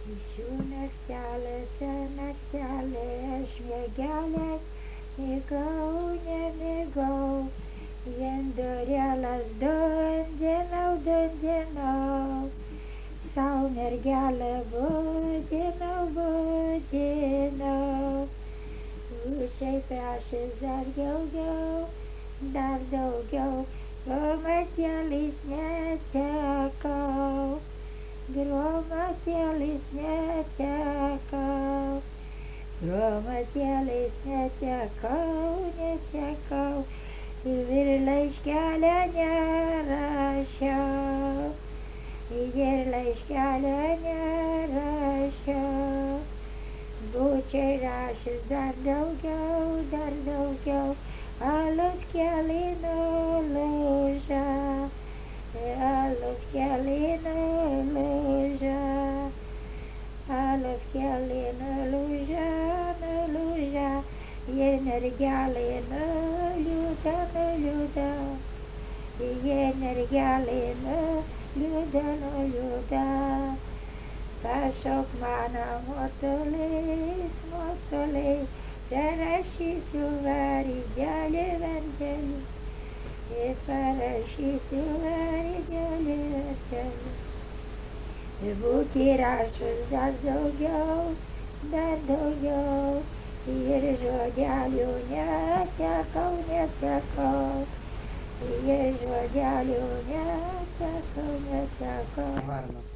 Šių naktelėse, naktelės miegelės, migau, nemigau, jendurėlas dundinau, sau mergelę budinau, Učiai prašys dar daugiau, gromatėlis netekau, gromatėlis netekau, ir laiškelio nerašiau, būčiai rašęs dar daugiau, alutkelį nulūža, ir mergelė nuliūda, pašauk mano motuliai, parašysiu vardelį, ir parašysiu vardelį. Būti rašus dar daugiau, ir žodelių netekau, ir žodelių netekau.